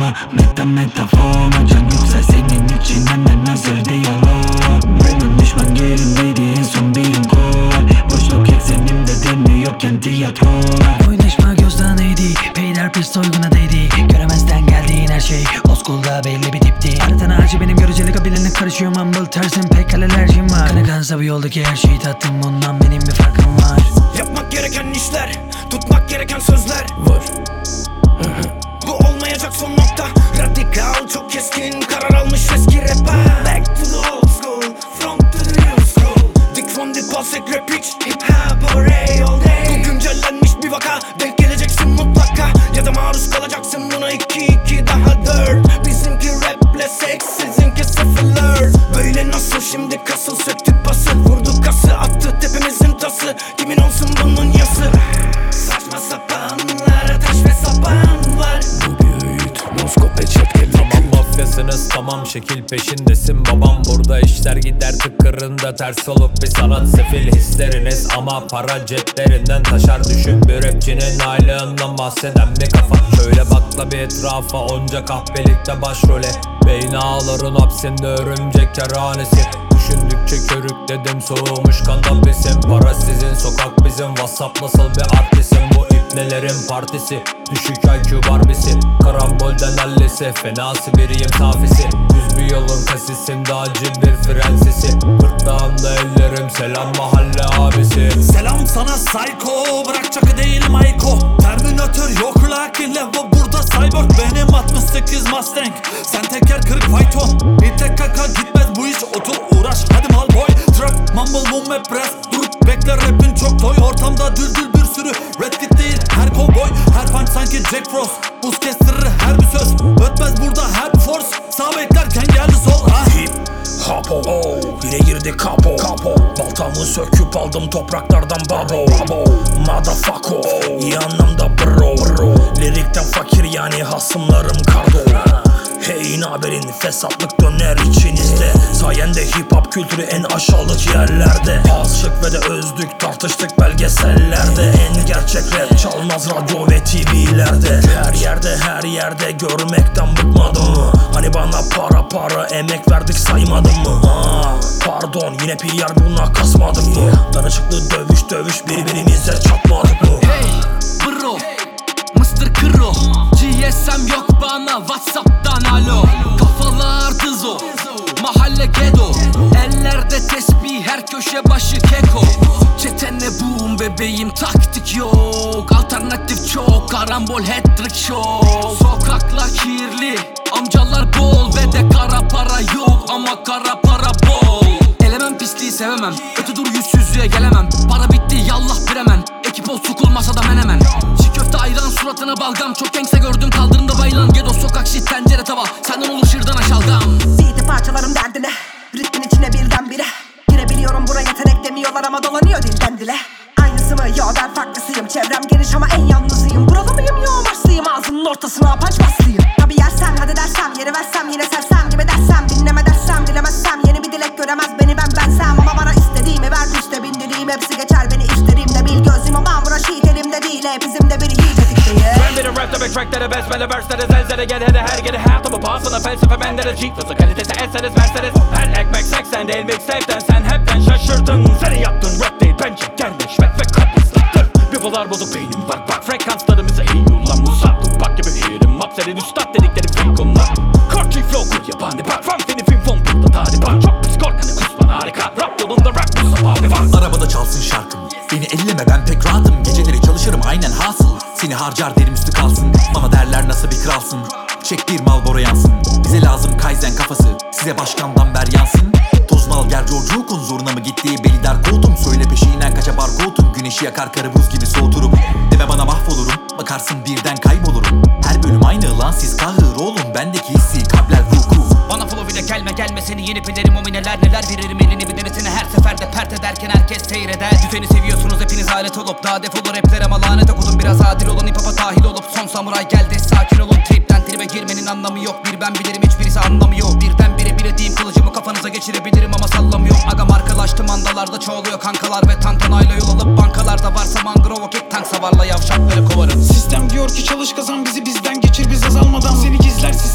Metafor can yoksa senin için hemen hazır diyalog. Benim düşman yerimdeydi en son birim kol. Boşluk eksenimde dönmüyorken tiyatro. Oynaşma gözden neydi? Peyler pis soyguna değdi. Göremezden geldiğin her şey old school'da belli bir tipti. Aradan ağacı benim göreceli kabilenin karışıyor. Mumble tersim pek alerjim var. Kanı kansa bu yoldaki her şeyi tattım. Bundan benim bir farkım var. Yapmak gereken işler, tutmak gereken sözler var. Bu olmayacak son nokta. Radikal, çok keskin karar almış eski rapper. Back to the old school, from to the new school. Dick from the pulsek rap hiç hip hop array all day. Bu güncellenmiş bir vaka, denk geleceksin mutlaka. Ya da maruz kalacaksın buna 2-2 daha 4. Bizimki raple seks, sizinki sıfırlar. Böyle nasıl şimdi kasıl, söktük pası. Vurduk kası, attı tepemizin tası. Kimin olsun bunun yası? Saçma sapanlar, taş ve sapan var. Bu bir öğüt, Moskova çetkeli. Tamam mafyasınız, tamam şekil peşindesin babam. Burada işler gider tıkırında, ters olup bir sanat sefil hisleriniz. Ama para ceplerinden taşar, düşün bir rapçinin aylığından bahseden bir kafa. Şöyle bakla bir etrafa, onca kahpelikte başrole. Beyin ağların hapsinde örümcek kerhanesi. Düşündükçe körükledim, soğumuş kanabisim. Para sizin, sokak bizim, WhatsApp nasıl bir artistim. Bu ipnelerin partisi, düşük IQ barbisi. Karambolden allesi, fenası biriyim tafisi. Düz bir yolun kasisinde acı bir fren sesi. Gırtlağımda ellerim, selam mahalle abisi. Selam sana psycho, bırak çakı değilim Ayko. Terminator yok lakin Levo burada cyborg. Benim 68 Mustang, sen teker kırık fayton. Bir tek kaka gitmez bu iş, otur uğraş hadi mal boy. Trap, mumble, boom ve press, dur bekle rapin çok toy. Ortamda düldül bir sürü, red kit değil her cowboy. Her punch sanki Jack Frost, buz kestirir her bir söz. Ötmez burada her bir force, sağ beklerken geldi sol. Hip Hapo, yine girdi kapo. Baltamı söküp aldım topraklardan babo. Motherfucker, iyi anlamda bro. Lirikten fakir yani hasımlarım kardo. Hey naberin, fesatlık döner içinizde. Sayende hip hop kültürü en aşağılık yerlerde. Aşık ve de özlük tartıştık belgesellerde. En gerçek rap çalmaz radyo ve TV'lerde. Her yerde görmekten bıkmadım mı? Hani bana para emek verdik saymadın mı? Pardon yine PR buna kasmadık mı? Danışıklı dövüş birbirimize çatmadık mı? Hey bro, Mr. Kro, GSM yok bana WhatsApp'tan alo. Kafalar dızo, mahalle gedo. Ellerde tesbih, her köşe başı keko. Çetene boom bebeğim, taktik yok. Alternatif çok, karambol hat-trick show. Sokaklar kirli, amcalar bol ve de kara para yok. Ama kara para bol. Elemem pisliği sevemem, öte dur yüzsüzlüğe gelemem. Para bitti yallah bir hemen, ekip ol sokulmasa da menemen. Çiğ köfte ayran suratına balgam, çok gangsta gördüm kaldırımda bayılan. Gedo sokak shit tencere tava, senden olur şırdan aşalgam. CD parçalarım derdine, ritmin içine birdenbire. Girebiliyorum buraya, yetenek demiyorlar ama dolanıyor dilden dile. Aynısı mı? Yo ben farklısıyım, çevrem geniş ama en yalnızıyım. Buralı mıyım? Yo Marslıyım, ağzının ortasına punch baslıyım. Tabi yersem hadi dersem, yeri versem yine sersem gibi dersem. Dinleme dersem, dilemezsem yeni bir dilek göremez beni bensem. Ama bana istediğimi ver piste bindireyim, hepsi geçer beni istediğimde bil gözüm. Ama buna şiit elimde değil, hepimizde biri yiyecek değil. Ben bir rap tabi track de besmele verseleri zelzele gel hadi her geri hayatımı pahasına felsefe bendere cheat hızı kalitesi etseniz verseniz. Her ekmek 80 değil mixtape'den sen hepten şaşırdın. Seni yaptın rap değil bence gelmiş ve kalp ıslattın. Bipolar bozuk beynim bak frekanslarımıza iyi ulan. Musab bak gibi hearim up senin üstad dedikleri fake onlar. Korki flow kur yabani bak from seni film fon burada taliban. Çok pis korkanı kusman harika rap yolunda rap bu abi var. Arabada çalsın şarkım, beni elleme ben pek rahatım. Geceleri çalışırım aynen hasıl, seni harcar derim üstü kalsın. Bana derler nasıl bir kralsın, çek bir Marlboro yansın. Bize lazım Kaizen kafası, size başkandan ver yansın. Tozmal gel yolculukun zoruna mı gittiği belli der koltum. Söyle peşinden kaça barkodum, güneşi yakar karı buz gibi soğuturum. Deme bana mahvolurum, bakarsın birden kaybolurum. Her bölüm aynı lan siz kahır oğlum, bendeki hissi kabler vuku. Bana flow ile gelme seni yenip ederim o neler veririm elini bir denesine her seferde pert ederken herkes seyreder. Düzeni seviyorsunuz hepiniz alet olup daha defolu rapler ama lanet okudum biraz adil olun hip hop'a dahil olup son samuray geldi sakin olun tripten tribe girmenin anlamı yok bir ben bilirim hiçbirisi anlamıyor birdenbire bilediğim kılıcımı kafanıza geçirebilirim ama sallamıyorum aga markalaştı mandalarda çoğuluyor kankalar ve tantanayla yol alıp bankalarda varsa mangrove okek tank savarla yavşakları kovarım. Sistem diyor ki çalış kazan bizi bizden geçir biz azalmadan. Seni gizler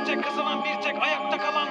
tek kazanan bir tek ayakta kalan